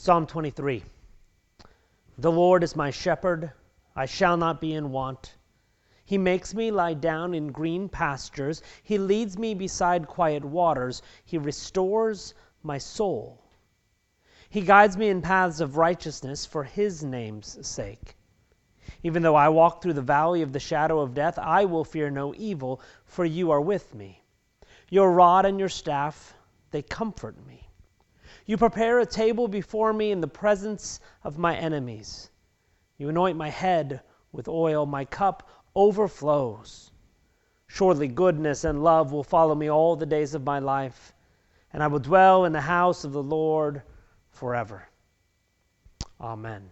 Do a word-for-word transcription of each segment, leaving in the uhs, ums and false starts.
Psalm twenty-three. The Lord is my shepherd, I shall not be in want. He makes me lie down in green pastures. He leads me beside quiet waters. He restores my soul. He guides me in paths of righteousness for his name's sake. Even though I walk through the valley of the shadow of death, I will fear no evil, for you are with me. Your rod and your staff, they comfort me. You prepare a table before me in the presence of my enemies. You anoint my head with oil, my cup overflows. Surely goodness and love will follow me all the days of my life, and I will dwell in the house of the Lord forever. Amen.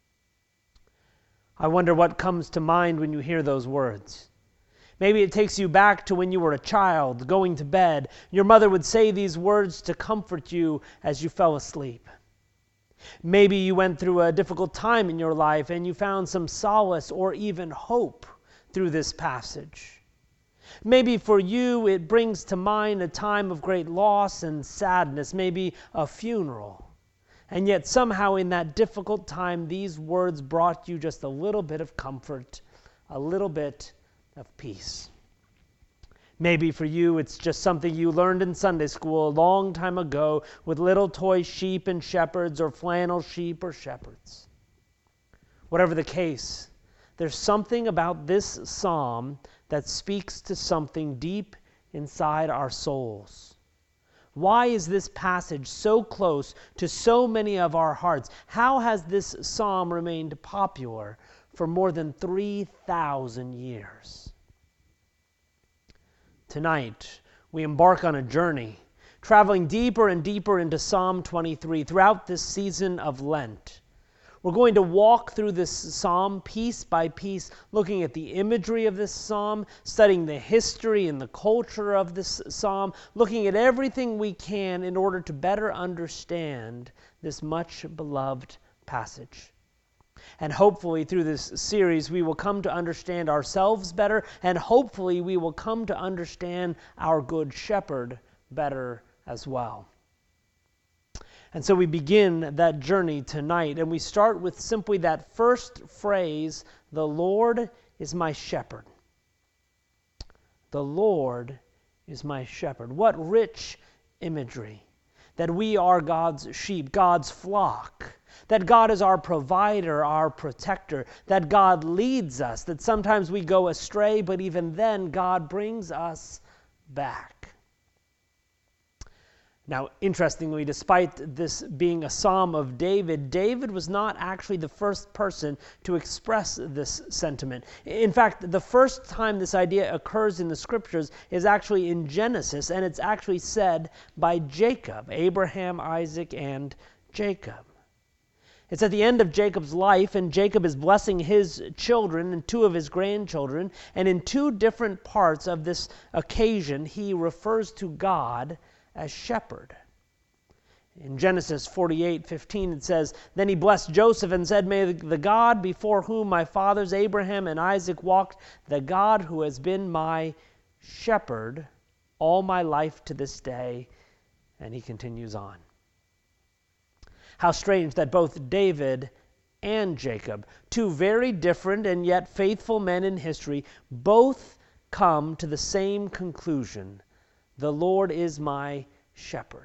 I wonder what comes to mind when you hear those words. Maybe it takes you back to when you were a child, going to bed. Your mother would say these words to comfort you as you fell asleep. Maybe you went through a difficult time in your life and you found some solace or even hope through this passage. Maybe for you it brings to mind a time of great loss and sadness, maybe a funeral. And yet somehow in that difficult time, these words brought you just a little bit of comfort, a little bit of peace. Maybe for you it's just something you learned in Sunday school a long time ago with little toy sheep and shepherds or flannel sheep or shepherds. Whatever the case, there's something about this psalm that speaks to something deep inside our souls. Why is this passage so close to so many of our hearts? How has this psalm remained popular for more than three thousand years? Tonight, we embark on a journey, traveling deeper and deeper into Psalm twenty-three throughout this season of Lent. We're going to walk through this psalm piece by piece, looking at the imagery of this psalm, studying the history and the culture of this psalm, looking at everything we can in order to better understand this much beloved passage. And hopefully through this series we will come to understand ourselves better, and hopefully we will come to understand our good shepherd better as well. And so we begin that journey tonight, and we start with simply that first phrase, the Lord is my shepherd. The Lord is my shepherd. What rich imagery that we are God's sheep, God's flock, that God is our provider, our protector, that God leads us, that sometimes we go astray, but even then God brings us back. Now, interestingly, despite this being a psalm of David, David was not actually the first person to express this sentiment. In fact, the first time this idea occurs in the scriptures is actually in Genesis, and it's actually said by Jacob, Abraham, Isaac, and Jacob. It's at the end of Jacob's life, and Jacob is blessing his children and two of his grandchildren, and in two different parts of this occasion, he refers to God as shepherd. In Genesis forty-eight fifteen it says, "Then he blessed Joseph and said, 'May the God before whom my fathers Abraham and Isaac walked, the God who has been my shepherd all my life to this day.'" And he continues on. How strange that both David and Jacob, two very different and yet faithful men in history, both come to the same conclusion: the Lord is my shepherd.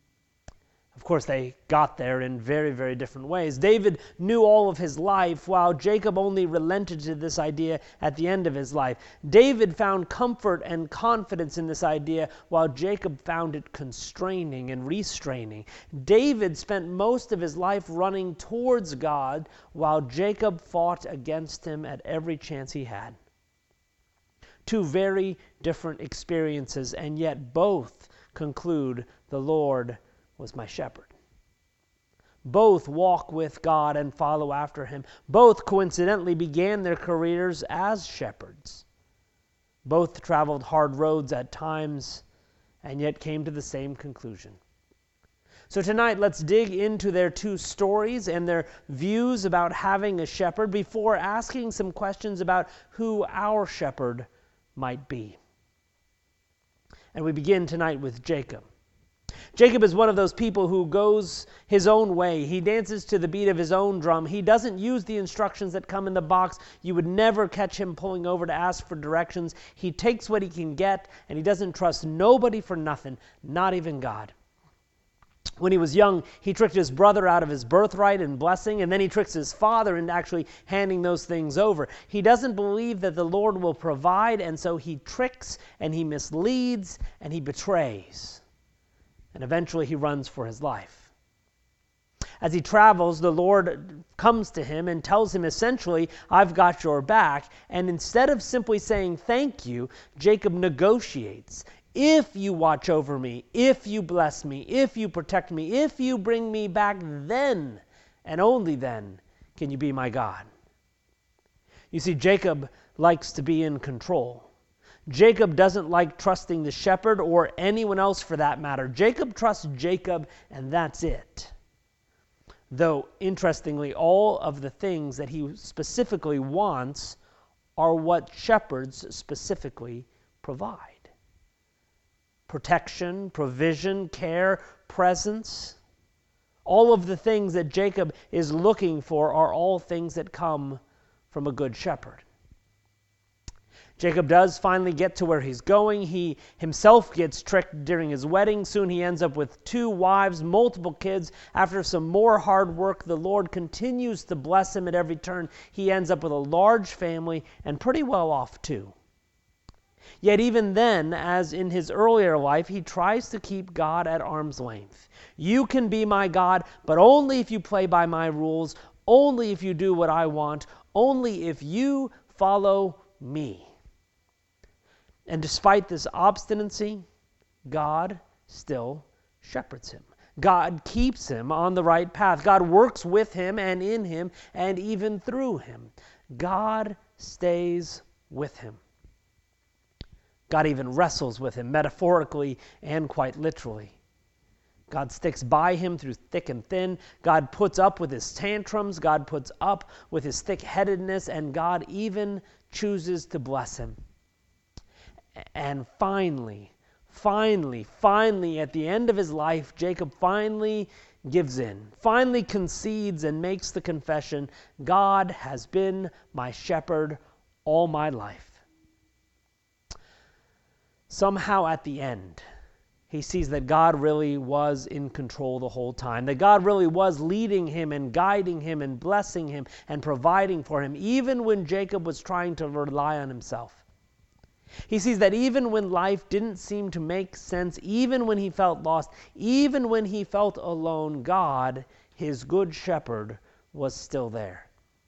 Of course, they got there in very, very different ways. David knew all of his life, while Jacob only relented to this idea at the end of his life. David found comfort and confidence in this idea, while Jacob found it constraining and restraining. David spent most of his life running towards God, while Jacob fought against him at every chance he had. Two very different experiences, and yet both conclude, the Lord was my shepherd. Both walk with God and follow after him. Both coincidentally began their careers as shepherds. Both traveled hard roads at times, and yet came to the same conclusion. So tonight, let's dig into their two stories and their views about having a shepherd before asking some questions about who our shepherd might be. And we begin tonight with Jacob. Jacob is one of those people who goes his own way. He dances to the beat of his own drum. He doesn't use the instructions that come in the box. You would never catch him pulling over to ask for directions. He takes what he can get, and he doesn't trust nobody for nothing, not even God. When he was young, he tricked his brother out of his birthright and blessing, and then he tricks his father into actually handing those things over. He doesn't believe that the Lord will provide, and so he tricks and he misleads and he betrays. And eventually he runs for his life. As he travels, the Lord comes to him and tells him essentially, I've got your back. And instead of simply saying thank you, Jacob negotiates. If you watch over me, if you bless me, if you protect me, if you bring me back, then and only then can you be my God. You see, Jacob likes to be in control. Jacob doesn't like trusting the shepherd or anyone else for that matter. Jacob trusts Jacob, and that's it. Though, interestingly, all of the things that he specifically wants are what shepherds specifically provide. Protection, provision, care, presence. All of the things that Jacob is looking for are all things that come from a good shepherd. Jacob does finally get to where he's going. He himself gets tricked during his wedding. Soon he ends up with two wives, multiple kids. After some more hard work, the Lord continues to bless him at every turn. He ends up with a large family and pretty well off too. Yet even then, as in his earlier life, he tries to keep God at arm's length. You can be my God, but only if you play by my rules, only if you do what I want, only if you follow me. And despite this obstinacy, God still shepherds him. God keeps him on the right path. God works with him and in him and even through him. God stays with him. God even wrestles with him, metaphorically and quite literally. God sticks by him through thick and thin. God puts up with his tantrums. God puts up with his thick-headedness, and God even chooses to bless him. And finally, finally, finally, at the end of his life, Jacob finally gives in, finally concedes and makes the confession, God has been my shepherd all my life. Somehow at the end, he sees that God really was in control the whole time, that God really was leading him and guiding him and blessing him and providing for him, even when Jacob was trying to rely on himself. He sees that even when life didn't seem to make sense, even when he felt lost, even when he felt alone, God, his good shepherd, was still there.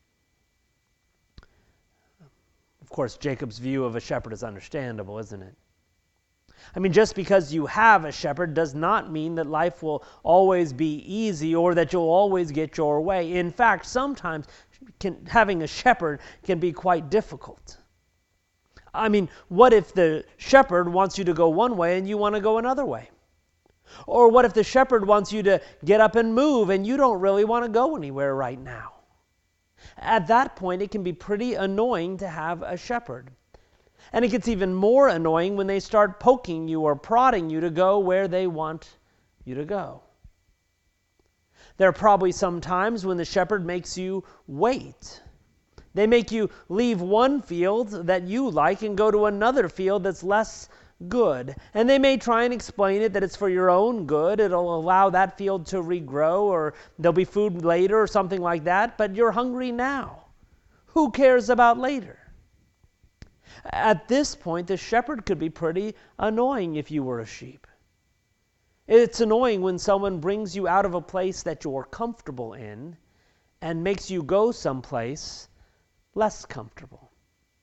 Of course, Jacob's view of a shepherd is understandable, isn't it? I mean, just because you have a shepherd does not mean that life will always be easy or that you'll always get your way. In fact, sometimes can, having a shepherd can be quite difficult. I mean, what if the shepherd wants you to go one way and you want to go another way? Or what if the shepherd wants you to get up and move and you don't really want to go anywhere right now? At that point, it can be pretty annoying to have a shepherd. And it gets even more annoying when they start poking you or prodding you to go where they want you to go. There are probably some times when the shepherd makes you wait. They make you leave one field that you like and go to another field that's less good. And they may try and explain it that it's for your own good. It'll allow that field to regrow, or there'll be food later or something like that. But you're hungry now. Who cares about later? At this point, the shepherd could be pretty annoying if you were a sheep. It's annoying when someone brings you out of a place that you're comfortable in and makes you go someplace less comfortable.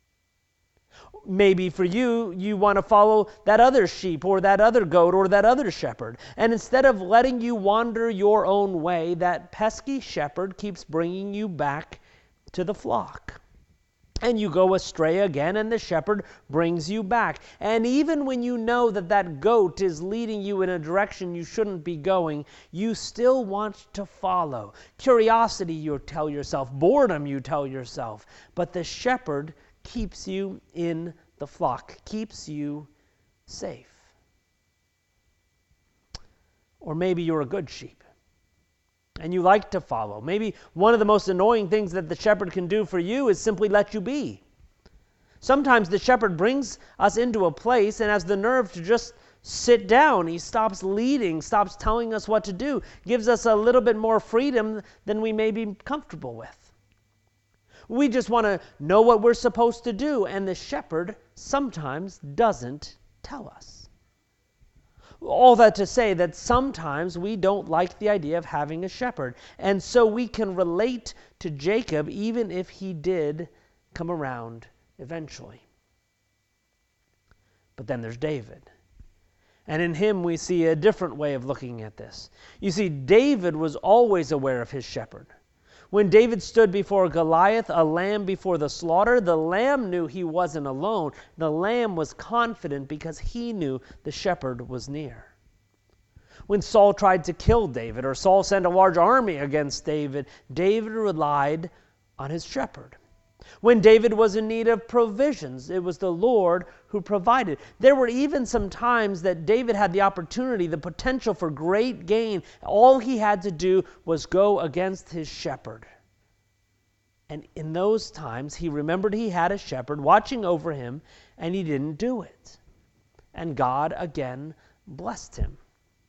Maybe for you, you want to follow that other sheep or that other goat or that other shepherd. And instead of letting you wander your own way, that pesky shepherd keeps bringing you back to the flock. And you go astray again, and the shepherd brings you back. And even when you know that that goat is leading you in a direction you shouldn't be going, you still want to follow. Curiosity, you tell yourself. Boredom, you tell yourself. But the shepherd keeps you in the flock, keeps you safe. Or maybe you're a good sheep and you like to follow. Maybe one of the most annoying things that the shepherd can do for you is simply let you be. Sometimes the shepherd brings us into a place and has the nerve to just sit down. He stops leading, stops telling us what to do, gives us a little bit more freedom than we may be comfortable with. We just want to know what we're supposed to do, and the shepherd sometimes doesn't tell us. All that to say that sometimes we don't like the idea of having a shepherd, and so we can relate to Jacob even if he did come around eventually. But then there's David. And in him we see a different way of looking at this. You see, David was always aware of his shepherd. When David stood before Goliath, a lamb before the slaughter, the lamb knew he wasn't alone. The lamb was confident because he knew the shepherd was near. When Saul tried to kill David, or Saul sent a large army against David, David relied on his shepherd. When David was in need of provisions, it was the Lord who provided. There were even some times that David had the opportunity, the potential for great gain. All he had to do was go against his shepherd. And in those times, he remembered he had a shepherd watching over him, and he didn't do it. And God again blessed him.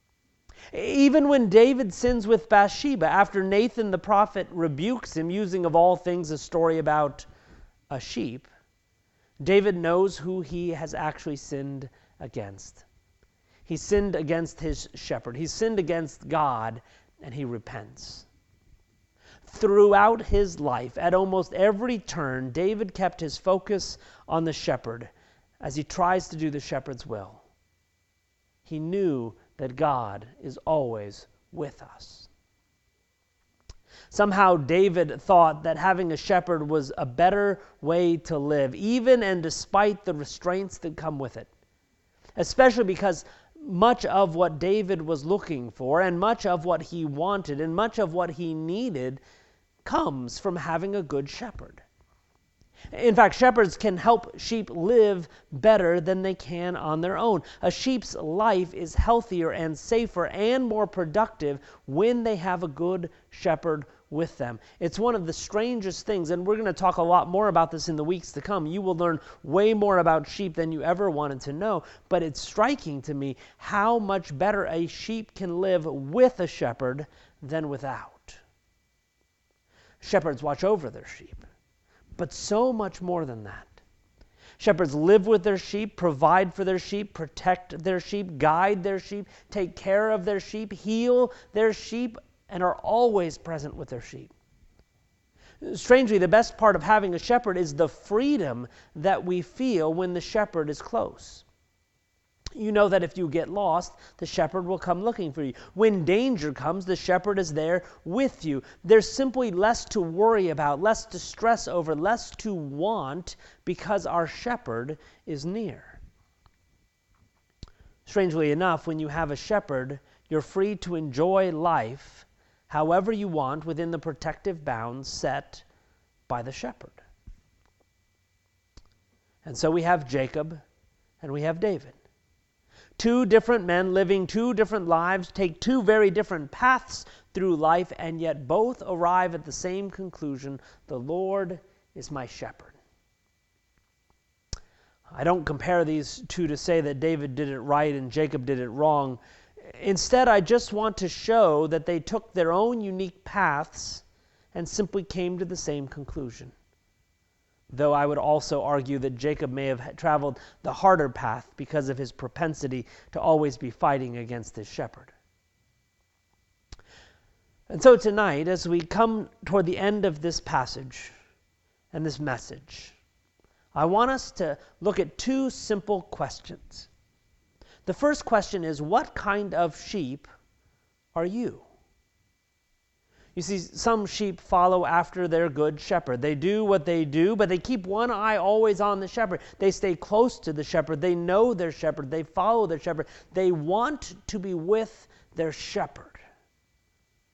Even when David sins with Bathsheba, after Nathan the prophet rebukes him, using of all things a story about a sheep, David knows who he has actually sinned against. He sinned against his shepherd. He sinned against God, and he repents. Throughout his life, at almost every turn, David kept his focus on the shepherd as he tries to do the shepherd's will. He knew that God is always with us. Somehow David thought that having a shepherd was a better way to live, even and despite the restraints that come with it. Especially because much of what David was looking for, and much of what he wanted, and much of what he needed comes from having a good shepherd. In fact, shepherds can help sheep live better than they can on their own. A sheep's life is healthier and safer and more productive when they have a good shepherd with them. It's one of the strangest things, and we're going to talk a lot more about this in the weeks to come. You will learn way more about sheep than you ever wanted to know, but it's striking to me how much better a sheep can live with a shepherd than without. Shepherds watch over their sheep. But so much more than that. Shepherds live with their sheep, provide for their sheep, protect their sheep, guide their sheep, take care of their sheep, heal their sheep, and are always present with their sheep. Strangely, the best part of having a shepherd is the freedom that we feel when the shepherd is close. You know that if you get lost, the shepherd will come looking for you. When danger comes, the shepherd is there with you. There's simply less to worry about, less to stress over, less to want because our shepherd is near. Strangely enough, when you have a shepherd, you're free to enjoy life however you want within the protective bounds set by the shepherd. And so we have Jacob and we have David. Two different men living two different lives, take two very different paths through life, and yet both arrive at the same conclusion: the Lord is my shepherd. I don't compare these two to say that David did it right and Jacob did it wrong. Instead, I just want to show that they took their own unique paths and simply came to the same conclusion. Though I would also argue that Jacob may have traveled the harder path because of his propensity to always be fighting against his shepherd. And so tonight, as we come toward the end of this passage and this message, I want us to look at two simple questions. The first question is, what kind of sheep are you? You see, some sheep follow after their good shepherd. They do what they do, but they keep one eye always on the shepherd. They stay close to the shepherd. They know their shepherd. They follow their shepherd. They want to be with their shepherd.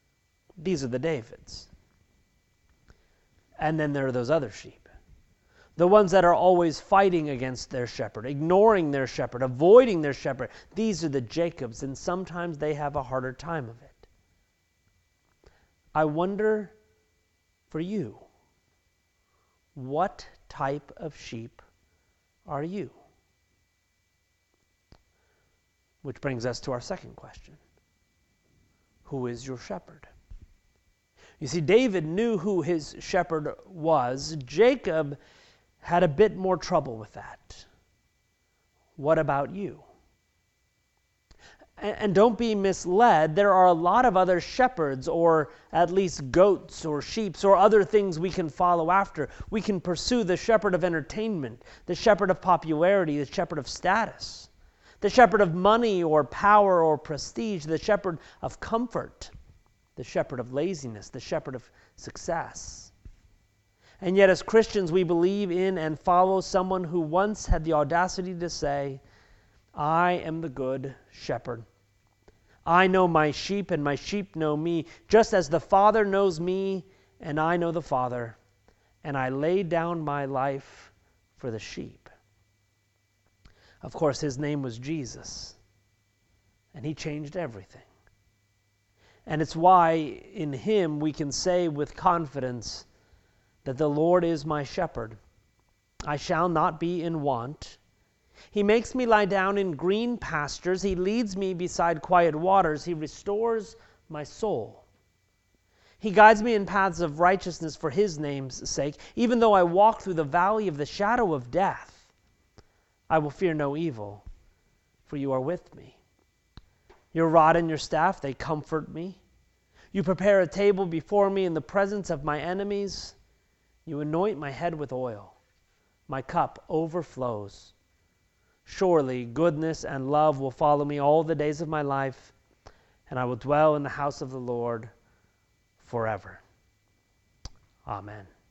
These are the Davids. And then there are those other sheep. The ones that are always fighting against their shepherd, ignoring their shepherd, avoiding their shepherd. These are the Jacobs, and sometimes they have a harder time of it. I wonder for you, what type of sheep are you? Which brings us to our second question. Who is your shepherd? You see, David knew who his shepherd was. Jacob had a bit more trouble with that. What about you? And don't be misled. There are a lot of other shepherds, or at least goats or sheep or other things we can follow after. We can pursue the shepherd of entertainment, the shepherd of popularity, the shepherd of status, the shepherd of money or power or prestige, the shepherd of comfort, the shepherd of laziness, the shepherd of success. And yet as Christians, we believe in and follow someone who once had the audacity to say, I am the good shepherd. I know my sheep and my sheep know me, just as the Father knows me and I know the Father, and I lay down my life for the sheep. Of course, his name was Jesus, and he changed everything. And it's why in him we can say with confidence that the Lord is my shepherd. I shall not be in want. He makes me lie down in green pastures. He leads me beside quiet waters. He restores my soul. He guides me in paths of righteousness for his name's sake. Even though I walk through the valley of the shadow of death, I will fear no evil, for you are with me. Your rod and your staff, they comfort me. You prepare a table before me in the presence of my enemies. You anoint my head with oil. My cup overflows. Surely goodness and love will follow me all the days of my life, and I will dwell in the house of the Lord forever. Amen.